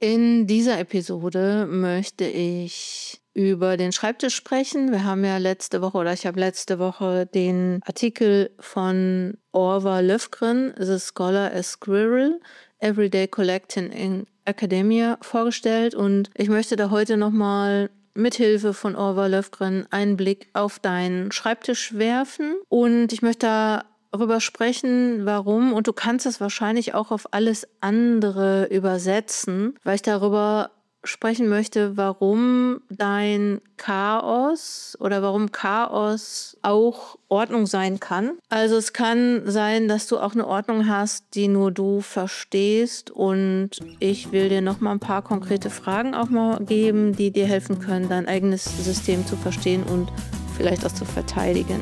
In dieser Episode möchte ich über den Schreibtisch sprechen. Wir haben ja ich habe letzte Woche den Artikel von Orvar Löfgren, The Scholar as Squirrel, Everyday Collecting in Academia, vorgestellt. Und ich möchte da heute nochmal mithilfe von Orvar Löfgren einen Blick auf deinen Schreibtisch werfen. Und ich möchte darüber sprechen, warum, und du kannst es wahrscheinlich auch auf alles andere übersetzen, weil ich darüber sprechen möchte, warum dein Chaos oder warum Chaos auch Ordnung sein kann. Also es kann sein, dass du auch eine Ordnung hast, die nur du verstehst, und ich will dir noch mal ein paar konkrete Fragen auch mal geben, die dir helfen können, dein eigenes System zu verstehen und vielleicht auch zu verteidigen.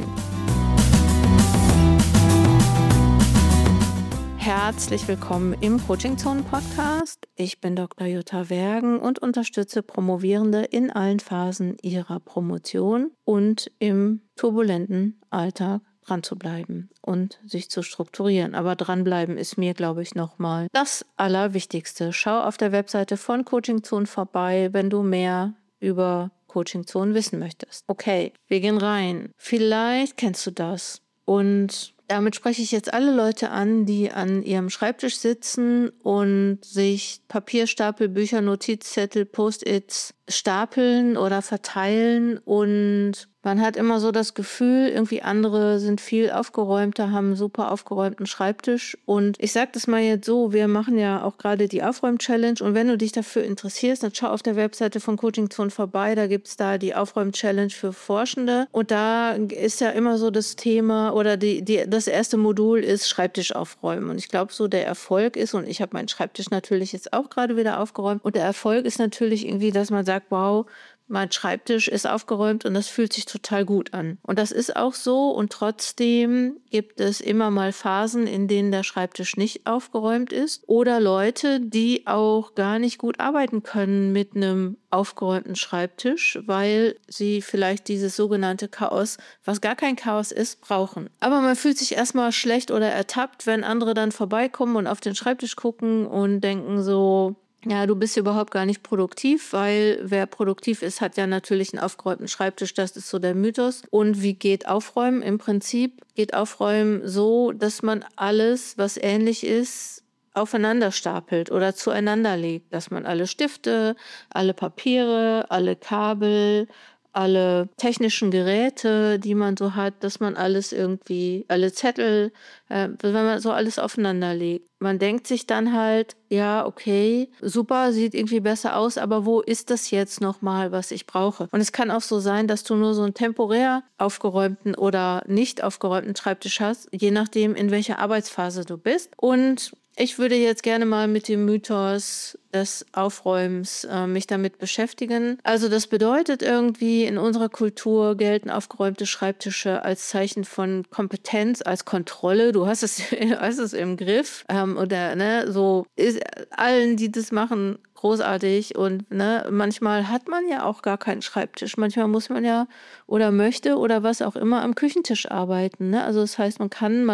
Herzlich willkommen im Coaching Zone Podcast. Ich bin Dr. Jutta Wergen und unterstütze Promovierende in allen Phasen ihrer Promotion und im turbulenten Alltag dran zu bleiben und sich zu strukturieren. Aber dranbleiben ist mir, glaube ich, nochmal das Allerwichtigste. Schau auf der Webseite von Coaching Zone vorbei, wenn du mehr über Coaching Zone wissen möchtest. Okay, wir gehen rein. Vielleicht kennst du das. Und damit spreche ich jetzt alle Leute an, die an ihrem Schreibtisch sitzen und sich Papierstapel, Bücher, Notizzettel, Post-its stapeln oder verteilen, und man hat immer so das Gefühl, irgendwie andere sind viel aufgeräumter, haben einen super aufgeräumten Schreibtisch. Und ich sage das mal jetzt so, wir machen ja auch gerade die Aufräum-Challenge, und wenn du dich dafür interessierst, dann schau auf der Webseite von Coaching Zone vorbei, da gibt es da die Aufräum-Challenge für Forschende, und da ist ja immer so das Thema oder das erste Modul ist Schreibtisch aufräumen, und ich glaube so der Erfolg ist, und ich habe meinen Schreibtisch natürlich jetzt auch gerade wieder aufgeräumt, und der Erfolg ist natürlich irgendwie, dass man sagt, wow, mein Schreibtisch ist aufgeräumt und das fühlt sich total gut an. Und das ist auch so, und trotzdem gibt es immer mal Phasen, in denen der Schreibtisch nicht aufgeräumt ist, oder Leute, die auch gar nicht gut arbeiten können mit einem aufgeräumten Schreibtisch, weil sie vielleicht dieses sogenannte Chaos, was gar kein Chaos ist, brauchen. Aber man fühlt sich erstmal schlecht oder ertappt, wenn andere dann vorbeikommen und auf den Schreibtisch gucken und denken so, ja, du bist überhaupt gar nicht produktiv, weil wer produktiv ist, hat ja natürlich einen aufgeräumten Schreibtisch. Das ist so der Mythos. Und wie geht Aufräumen? Im Prinzip geht Aufräumen so, dass man alles, was ähnlich ist, aufeinander stapelt oder zueinander legt. Dass man alle Stifte, alle Papiere, alle Kabel, alle technischen Geräte, die man so hat, dass man alles irgendwie, alle Zettel, wenn man so alles aufeinander legt. Man denkt sich dann halt, ja, okay, super, sieht irgendwie besser aus, aber wo ist das jetzt nochmal, was ich brauche? Und es kann auch so sein, dass du nur so einen temporär aufgeräumten oder nicht aufgeräumten Schreibtisch hast, je nachdem, in welcher Arbeitsphase du bist. Und ich würde jetzt gerne mal mit dem Mythos des Aufräumens mich damit beschäftigen. Also das bedeutet irgendwie, in unserer Kultur gelten aufgeräumte Schreibtische als Zeichen von Kompetenz, als Kontrolle. Du hast es im Griff. Oder ne, so ist allen, die das machen, großartig. Und ne, manchmal hat man ja auch gar keinen Schreibtisch. Manchmal muss man ja oder möchte oder was auch immer am Küchentisch arbeiten. Ne? Also das heißt, man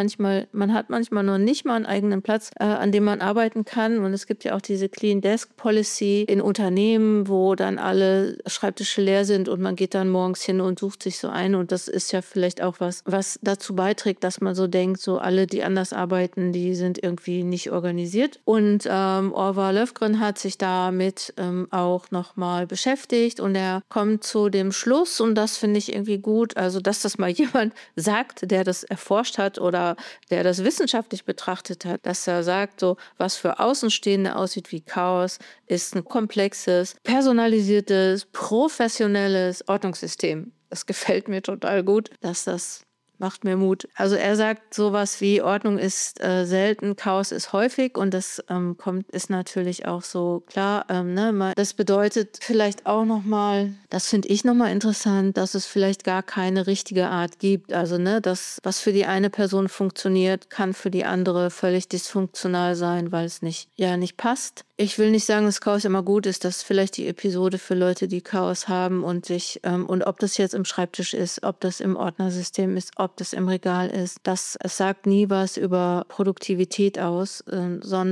hat manchmal noch nicht mal einen eigenen Platz, an dem man arbeiten kann. Und es gibt ja auch diese Clean Desk Policy in Unternehmen, wo dann alle Schreibtische leer sind und man geht dann morgens hin und sucht sich so ein. Und das ist ja vielleicht auch was dazu beiträgt, dass man so denkt, so alle, die anders arbeiten, die sind irgendwie nicht organisiert. Und Orvar Löfgren hat sich damit auch nochmal beschäftigt, und er kommt zu dem Schluss, und das finde ich irgendwie gut, also dass das mal jemand sagt, der das erforscht hat oder der das wissenschaftlich betrachtet hat, dass er sagt, so was für Außenstehende aussieht wie Chaos, ist ein komplexes, personalisiertes, professionelles Ordnungssystem. Das gefällt mir total gut, dass das macht mir Mut. Also er sagt sowas wie, Ordnung ist selten, Chaos ist häufig, und das ist natürlich auch so klar. Das bedeutet vielleicht auch nochmal, das finde ich nochmal interessant, dass es vielleicht gar keine richtige Art gibt. Also das, was für die eine Person funktioniert, kann für die andere völlig dysfunktional sein, weil es nicht passt. Ich will nicht sagen, dass Chaos immer gut ist. Das ist vielleicht die Episode für Leute, die Chaos haben und und ob das jetzt im Schreibtisch ist, ob das im Ordnersystem ist, ob das im Regal ist. Es sagt nie was über Produktivität aus, sondern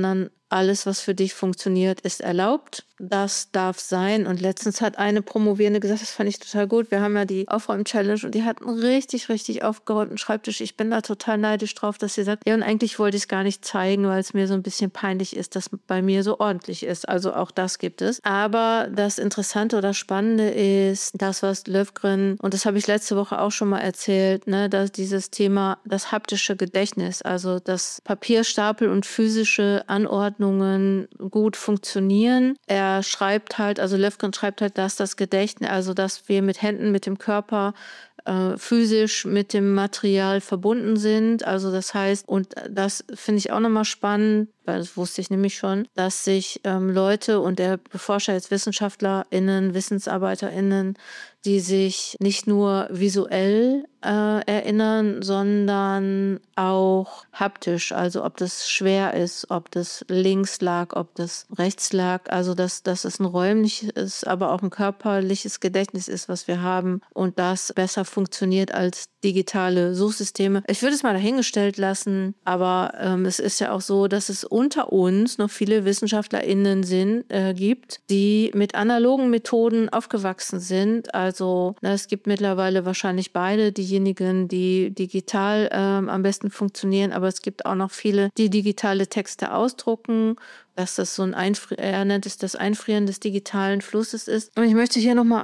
alles, was für dich funktioniert, ist erlaubt. Das darf sein. Und letztens hat eine Promovierende gesagt, das fand ich total gut. Wir haben ja die Aufräum-Challenge und die hat einen richtig, richtig aufgeräumten Schreibtisch. Ich bin da total neidisch drauf, dass sie sagt, ja, und eigentlich wollte ich es gar nicht zeigen, weil es mir so ein bisschen peinlich ist, dass bei mir so ordentlich ist. Also auch das gibt es. Aber das Interessante oder Spannende ist, das, was Löfgren, und das habe ich letzte Woche auch schon mal erzählt, ne, dass dieses Thema, das haptische Gedächtnis, also dass Papierstapel und physische Anordnungen gut funktionieren. Er schreibt halt, also Löfgren schreibt halt, dass das Gedächtnis, also dass wir mit Händen, mit dem Körper physisch mit dem Material verbunden sind. Also das heißt, und das finde ich auch nochmal spannend, weil das wusste ich nämlich schon, dass sich Leute, und er beforscht jetzt WissenschaftlerInnen, WissensarbeiterInnen, die sich nicht nur visuell erinnern, sondern auch haptisch. Also ob das schwer ist, ob das links lag, ob das rechts lag. Also dass es ein räumliches, aber auch ein körperliches Gedächtnis ist, was wir haben und das besser funktioniert als digitale Suchsysteme. Ich würde es mal dahingestellt lassen, aber es ist ja auch so, dass es unter uns noch viele WissenschaftlerInnen gibt, die mit analogen Methoden aufgewachsen sind. Also es gibt mittlerweile wahrscheinlich beide, diejenigen, die digital am besten funktionieren, aber es gibt auch noch viele, die digitale Texte ausdrucken, dass das so er nennt es das Einfrieren des digitalen Flusses ist. Und ich möchte hier nochmal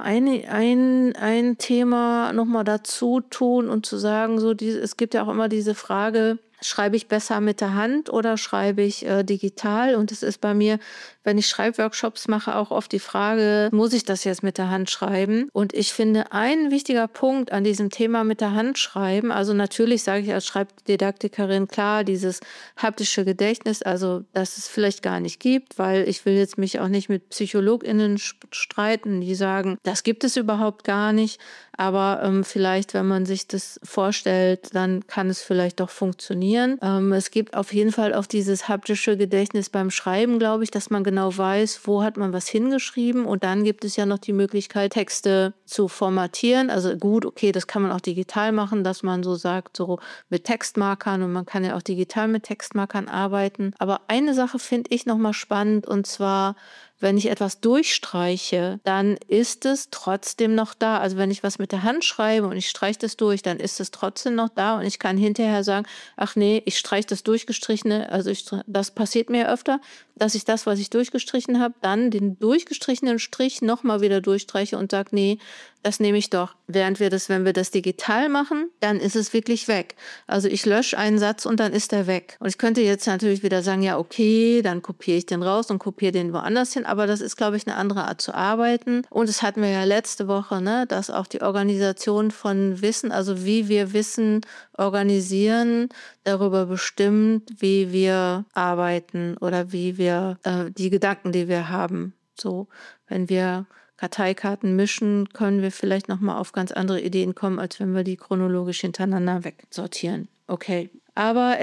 ein Thema nochmal dazu tun und zu sagen, so es gibt ja auch immer diese Frage, schreibe ich besser mit der Hand oder schreibe ich digital? Und es ist bei mir, wenn ich Schreibworkshops mache, auch oft die Frage, muss ich das jetzt mit der Hand schreiben? Und ich finde, ein wichtiger Punkt an diesem Thema mit der Hand schreiben, also natürlich sage ich als Schreibdidaktikerin, klar, dieses haptische Gedächtnis, also dass es vielleicht gar nicht gibt, weil ich will jetzt mich auch nicht mit PsychologInnen streiten, die sagen, das gibt es überhaupt gar nicht. Aber vielleicht, wenn man sich das vorstellt, dann kann es vielleicht doch funktionieren. Es gibt auf jeden Fall auch dieses haptische Gedächtnis beim Schreiben, glaube ich, dass man genau weiß, wo hat man was hingeschrieben. Und dann gibt es ja noch die Möglichkeit, Texte zu formatieren. Also gut, okay, das kann man auch digital machen, dass man so sagt, so mit Textmarkern, und man kann ja auch digital mit Textmarkern arbeiten. Aber eine Sache finde ich nochmal spannend, und zwar, wenn ich etwas durchstreiche, dann ist es trotzdem noch da. Also wenn ich was mit der Hand schreibe und ich streiche das durch, dann ist es trotzdem noch da und ich kann hinterher sagen, ach nee, ich streiche das Durchgestrichene. Also das passiert mir öfter, dass ich das, was ich durchgestrichen habe, dann den durchgestrichenen Strich nochmal wieder durchstreiche und sage, nee, das nehme ich doch. Wenn wir das digital machen, dann ist es wirklich weg. Also ich lösche einen Satz und dann ist er weg. Und ich könnte jetzt natürlich wieder sagen, ja okay, dann kopiere ich den raus und kopiere den woanders hin. Aber das ist, glaube ich, eine andere Art zu arbeiten. Und das hatten wir ja letzte Woche, ne, dass auch die Organisation von Wissen, also wie wir Wissen organisieren, darüber bestimmt, wie wir arbeiten oder wie wir die Gedanken, die wir haben. So, wenn wir Karteikarten mischen, können wir vielleicht nochmal auf ganz andere Ideen kommen, als wenn wir die chronologisch hintereinander wegsortieren. Okay. Aber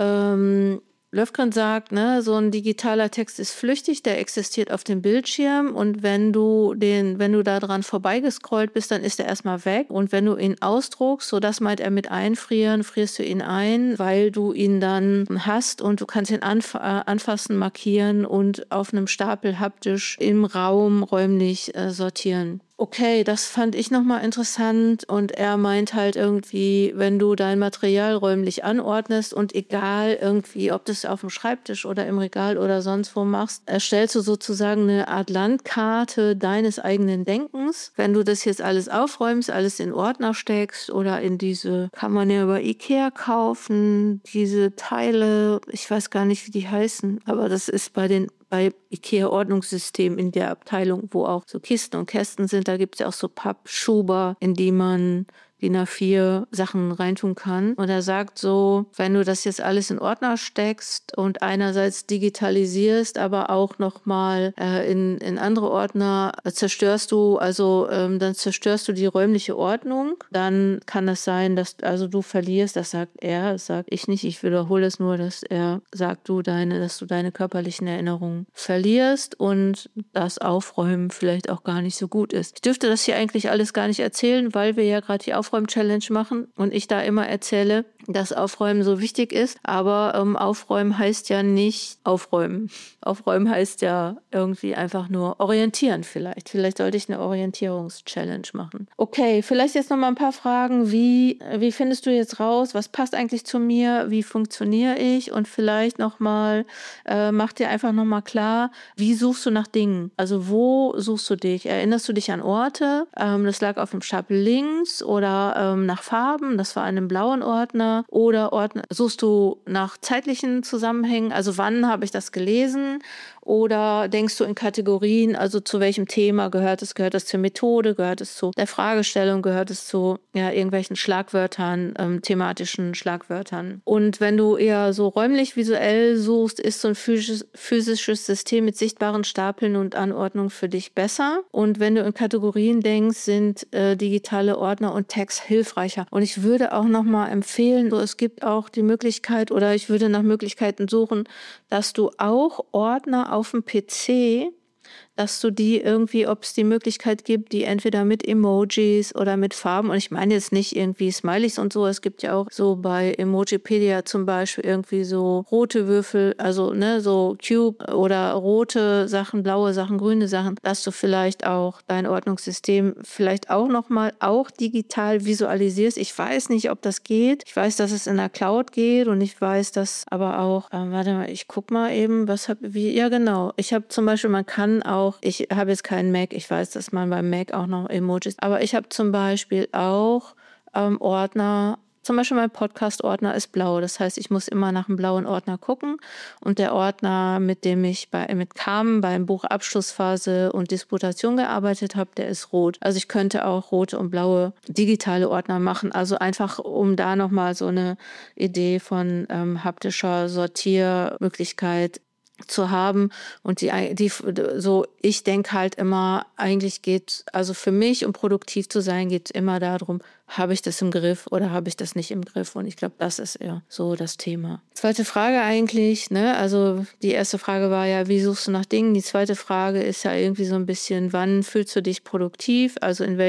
Löfgren sagt, ne, so ein digitaler Text ist flüchtig, der existiert auf dem Bildschirm, und wenn du da dran vorbeigescrollt bist, dann ist er erstmal weg, und wenn du ihn ausdruckst, so das meint er mit einfrieren, frierst du ihn ein, weil du ihn dann hast und du kannst ihn anfassen, markieren und auf einem Stapel haptisch im Raum räumlich sortieren. Okay, das fand ich nochmal interessant, und er meint halt irgendwie, wenn du dein Material räumlich anordnest und egal irgendwie, ob du es auf dem Schreibtisch oder im Regal oder sonst wo machst, erstellst du sozusagen eine Art Landkarte deines eigenen Denkens. Wenn du das jetzt alles aufräumst, alles in Ordner steckst oder in diese, kann man ja über Ikea kaufen, diese Teile, ich weiß gar nicht, wie die heißen, aber das ist bei IKEA-Ordnungssystem in der Abteilung, wo auch so Kisten und Kästen sind, da gibt es ja auch so Pappschuber, in die man DIN A4 Sachen reintun kann. Und er sagt so, wenn du das jetzt alles in Ordner steckst und einerseits digitalisierst, aber auch nochmal in andere Ordner zerstörst du, dann zerstörst du die räumliche Ordnung, dann kann es sein, dass du verlierst, das sagt er, das sage ich nicht, ich wiederhole es nur, dass er sagt, dass du deine körperlichen Erinnerungen verlierst und das Aufräumen vielleicht auch gar nicht so gut ist. Ich dürfte das hier eigentlich alles gar nicht erzählen, weil wir ja gerade die Aufräum-Challenge machen und ich da immer erzähle, dass Aufräumen so wichtig ist, aber Aufräumen heißt ja nicht aufräumen. Aufräumen heißt ja irgendwie einfach nur orientieren vielleicht. Vielleicht sollte ich eine Orientierungs-Challenge machen. Okay, vielleicht jetzt noch mal ein paar Fragen. Wie findest du jetzt raus, was passt eigentlich zu mir, wie funktioniere ich? Und vielleicht noch mal, mach dir einfach noch mal klar, wie suchst du nach Dingen? Also wo suchst du dich? Erinnerst du dich an Orte? Das lag auf dem Stapel links oder nach Farben, das war in einem blauen Ordner. Oder suchst du nach zeitlichen Zusammenhängen, also wann habe ich das gelesen? Oder denkst du in Kategorien, also zu welchem Thema gehört es? Gehört es zur Methode? Gehört es zu der Fragestellung? Gehört es zu irgendwelchen Schlagwörtern, thematischen Schlagwörtern? Und wenn du eher so räumlich-visuell suchst, ist so ein physisches System mit sichtbaren Stapeln und Anordnung für dich besser. Und wenn du in Kategorien denkst, sind digitale Ordner und Tags hilfreicher. Und ich würde auch nochmal empfehlen, es gibt auch die Möglichkeit, oder ich würde nach Möglichkeiten suchen, dass du auch Ordner auf dem PC, dass du die irgendwie, ob es die Möglichkeit gibt, die entweder mit Emojis oder mit Farben, und ich meine jetzt nicht irgendwie Smileys und so, es gibt ja auch so bei Emojipedia zum Beispiel irgendwie so rote Würfel, also so Cube oder rote Sachen, blaue Sachen, grüne Sachen, dass du vielleicht auch dein Ordnungssystem vielleicht auch nochmal auch digital visualisierst. Ich weiß nicht, ob das geht. Ich weiß, dass es in der Cloud geht und ich weiß, dass aber auch, warte mal, ich guck mal eben, ja genau, ich habe zum Beispiel, man kann auch, ich habe jetzt keinen Mac, ich weiß, dass man beim Mac auch noch Emojis, aber ich habe zum Beispiel auch Ordner, zum Beispiel mein Podcast-Ordner ist blau, das heißt, ich muss immer nach einem blauen Ordner gucken und der Ordner, mit dem ich mit Carmen beim Buch Abschlussphase und Disputation gearbeitet habe, der ist rot. Also ich könnte auch rote und blaue digitale Ordner machen, also einfach, um da nochmal so eine Idee von haptischer Sortiermöglichkeit zu haben. Und ich denke halt immer, eigentlich also für mich, um produktiv zu sein, geht es immer darum, habe ich das im Griff oder habe ich das nicht im Griff? Und ich glaube, das ist eher so das Thema. Zweite Frage eigentlich, also die erste Frage war ja, wie suchst du nach Dingen? Die zweite Frage ist ja irgendwie so ein bisschen, wann fühlst du dich produktiv? Also in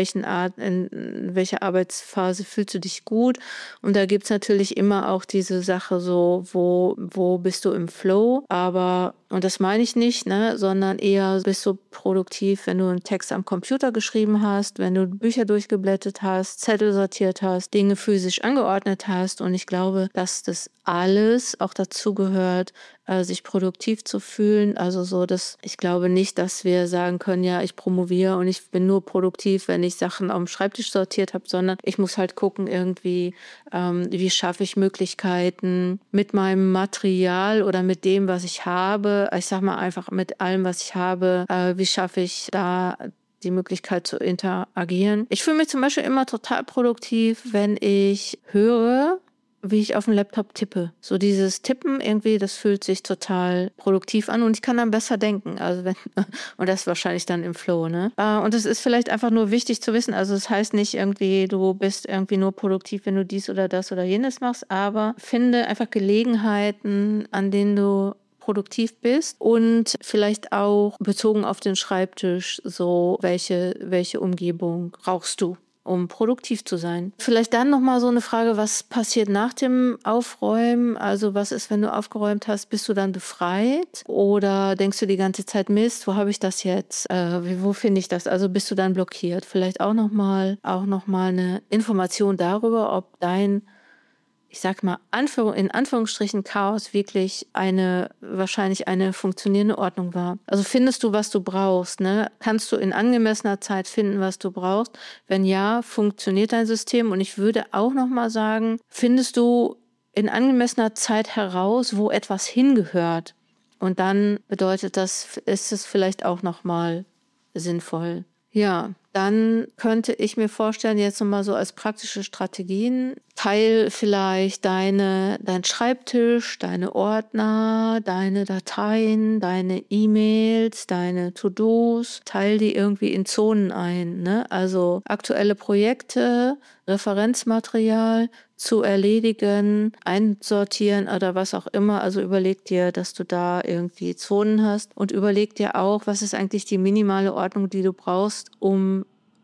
welcher Arbeitsphase fühlst du dich gut? Und da gibt es natürlich immer auch diese Sache so, wo bist du im Flow? Und das meine ich nicht, sondern eher bist du produktiv, wenn du einen Text am Computer geschrieben hast, wenn du Bücher durchgeblättert hast, Zettel sortiert hast, Dinge physisch angeordnet hast. Und ich glaube, dass das alles auch dazu gehört, sich produktiv zu fühlen. Also so, dass ich glaube nicht, dass wir sagen können, ja, ich promoviere und ich bin nur produktiv, wenn ich Sachen auf dem Schreibtisch sortiert habe, sondern ich muss halt gucken irgendwie, wie schaffe ich Möglichkeiten mit meinem Material oder mit dem, was ich habe. Ich sag mal einfach mit allem, was ich habe, wie schaffe ich da die Möglichkeit zu interagieren. Ich fühle mich zum Beispiel immer total produktiv, wenn ich höre, wie ich auf dem Laptop tippe. So dieses Tippen irgendwie, das fühlt sich total produktiv an und ich kann dann besser denken. Also und das ist wahrscheinlich dann im Flow, Und es ist vielleicht einfach nur wichtig zu wissen. Also es heißt nicht irgendwie, du bist irgendwie nur produktiv, wenn du dies oder das oder jenes machst, aber finde einfach Gelegenheiten, an denen du produktiv bist und vielleicht auch bezogen auf den Schreibtisch, so welche Umgebung brauchst du, um produktiv zu sein. Vielleicht dann nochmal so eine Frage, was passiert nach dem Aufräumen? Also was ist, wenn du aufgeräumt hast, bist du dann befreit? Oder denkst du die ganze Zeit, Mist, wo habe ich das jetzt? Wo finde ich das? Also bist du dann blockiert? Vielleicht auch nochmal eine Information darüber, ob dein, ich sag mal, in Anführungsstrichen Chaos wirklich wahrscheinlich eine funktionierende Ordnung war. Also findest du, was du brauchst, Kannst du in angemessener Zeit finden, was du brauchst? Wenn ja, funktioniert dein System? Und ich würde auch nochmal sagen, findest du in angemessener Zeit heraus, wo etwas hingehört? Und dann bedeutet das, ist es vielleicht auch nochmal sinnvoll. Ja, dann könnte ich mir vorstellen, jetzt nochmal so als praktische Strategien, teil vielleicht dein Schreibtisch, deine Ordner, deine Dateien, deine E-Mails, deine To-Dos, teil die irgendwie in Zonen ein, Also aktuelle Projekte, Referenzmaterial zu erledigen, einsortieren oder was auch immer. Also überleg dir, dass du da irgendwie Zonen hast und überleg dir auch, was ist eigentlich die minimale Ordnung, die du brauchst, um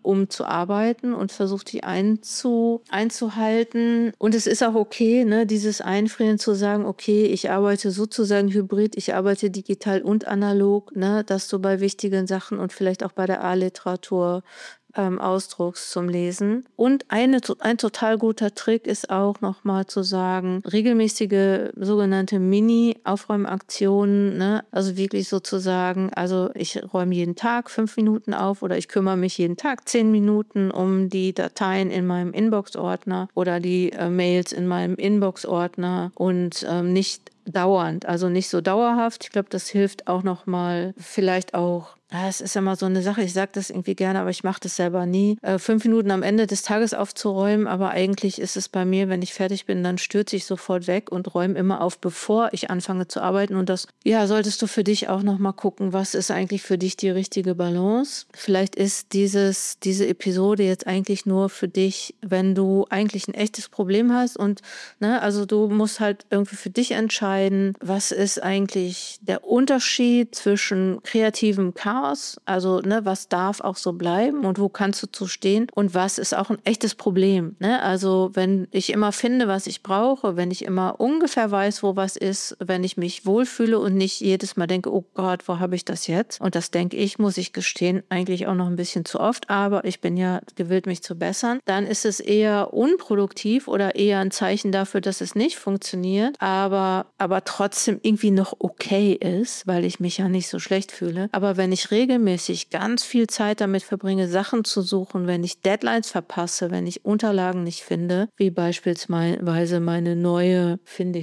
um zu arbeiten und versucht, die einzuhalten. Und es ist auch okay, ne, dieses Einfrieren zu sagen, okay, ich arbeite sozusagen hybrid, ich arbeite digital und analog, ne, dass du bei wichtigen Sachen und vielleicht auch bei der A-Literatur ausdruckst zum Lesen. Und ein total guter Trick ist auch nochmal zu sagen, regelmäßige sogenannte Mini-Aufräumaktionen, ne? Also wirklich sozusagen, also ich räume jeden Tag 5 Minuten auf oder ich kümmere mich jeden Tag 10 Minuten um die Dateien in meinem Inbox-Ordner oder die Mails in meinem Inbox-Ordner und nicht dauernd, also nicht so dauerhaft. Ich glaube, das hilft auch nochmal, vielleicht auch, es ist ja mal so eine Sache, ich sage das irgendwie gerne, aber ich mache das selber nie, 5 Minuten am Ende des Tages aufzuräumen, aber eigentlich ist es bei mir, wenn ich fertig bin, dann stürze ich sofort weg und räume immer auf, bevor ich anfange zu arbeiten. Und das, ja, solltest du für dich auch nochmal gucken, was ist eigentlich für dich die richtige Balance. Vielleicht ist diese Episode jetzt eigentlich nur für dich, wenn du eigentlich ein echtes Problem hast und, ne, also du musst halt irgendwie für dich entscheiden, was ist eigentlich der Unterschied zwischen kreativem Chaos, also, ne, was darf auch so bleiben und wo kannst du zu stehen und was ist auch ein echtes Problem, ne? Also, wenn ich immer finde, was ich brauche, wenn ich immer ungefähr weiß, wo was ist, wenn ich mich wohlfühle und nicht jedes Mal denke, oh Gott, wo habe ich das jetzt? Und das denke ich, muss ich gestehen, eigentlich auch noch ein bisschen zu oft, aber ich bin ja gewillt, mich zu bessern. Dann ist es eher unproduktiv oder eher ein Zeichen dafür, dass es nicht funktioniert, aber trotzdem irgendwie noch okay ist, weil ich mich ja nicht so schlecht fühle. Aber wenn ich regelmäßig ganz viel Zeit damit verbringe, Sachen zu suchen, wenn ich Deadlines verpasse, wenn ich Unterlagen nicht finde, wie beispielsweise meine neue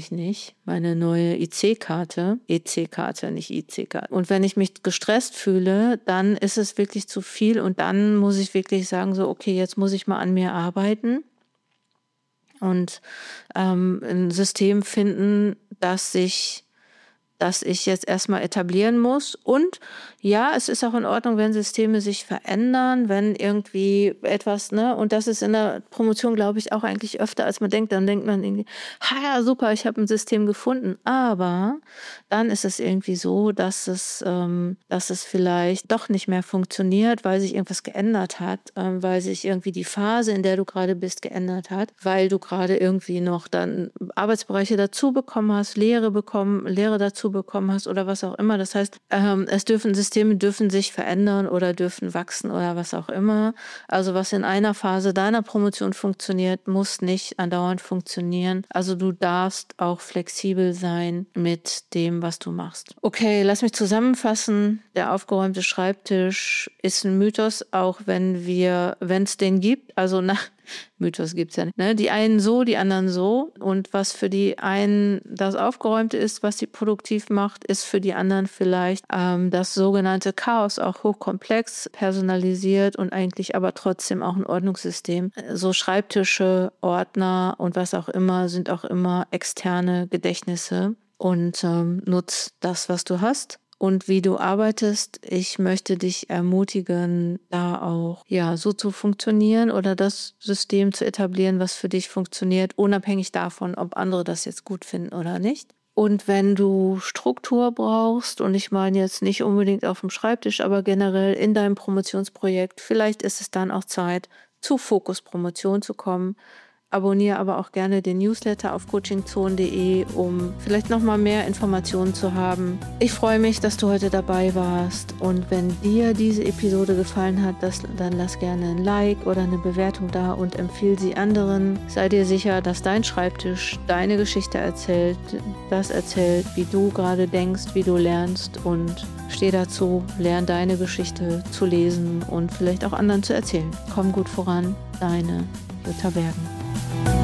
EC-Karte, nicht IC-Karte. Und wenn ich mich gestresst fühle, dann ist es wirklich zu viel und dann muss ich wirklich sagen, so, okay, jetzt muss ich mal an mir arbeiten und ein System finden, das ich jetzt erstmal etablieren muss. Und ja, es ist auch in Ordnung, wenn Systeme sich verändern, wenn irgendwie etwas, ne, und das ist in der Promotion, glaube ich, auch eigentlich öfter, als man denkt. Dann denkt man irgendwie, ja, super, ich habe ein System gefunden. Aber dann ist es irgendwie so, dass es vielleicht doch nicht mehr funktioniert, weil sich irgendwas geändert hat, weil sich irgendwie die Phase, in der du gerade bist, geändert hat, weil du gerade irgendwie noch dann Arbeitsbereiche dazu bekommen hast, Lehre dazu bekommen hast oder was auch immer. Das heißt, Systeme dürfen sich verändern oder dürfen wachsen oder was auch immer. Also was in einer Phase deiner Promotion funktioniert, muss nicht andauernd funktionieren. Also du darfst auch flexibel sein mit dem, was du machst. Okay, lass mich zusammenfassen. Der aufgeräumte Schreibtisch ist ein Mythos, auch wenn es den gibt. Also Mythos gibt's ja nicht. Ne? Die einen so, die anderen so. Und was für die einen das Aufgeräumte ist, was sie produktiv macht, ist für die anderen vielleicht das sogenannte Chaos, auch hochkomplex, personalisiert und eigentlich aber trotzdem auch ein Ordnungssystem. So Schreibtische, Ordner und was auch immer sind auch immer externe Gedächtnisse und nutz das, was du hast. Und wie du arbeitest, ich möchte dich ermutigen, da auch so zu funktionieren oder das System zu etablieren, was für dich funktioniert, unabhängig davon, ob andere das jetzt gut finden oder nicht. Und wenn du Struktur brauchst, und ich meine jetzt nicht unbedingt auf dem Schreibtisch, aber generell in deinem Promotionsprojekt, vielleicht ist es dann auch Zeit, zu Fokus Promotion zu kommen. Abonniere aber auch gerne den Newsletter auf coachingzone.de, um vielleicht nochmal mehr Informationen zu haben. Ich freue mich, dass du heute dabei warst und wenn dir diese Episode gefallen hat, dann lass gerne ein Like oder eine Bewertung da und empfehle sie anderen. Sei dir sicher, dass dein Schreibtisch deine Geschichte erzählt, wie du gerade denkst, wie du lernst und steh dazu, lern deine Geschichte zu lesen und vielleicht auch anderen zu erzählen. Komm gut voran, deine Jutta Bergen.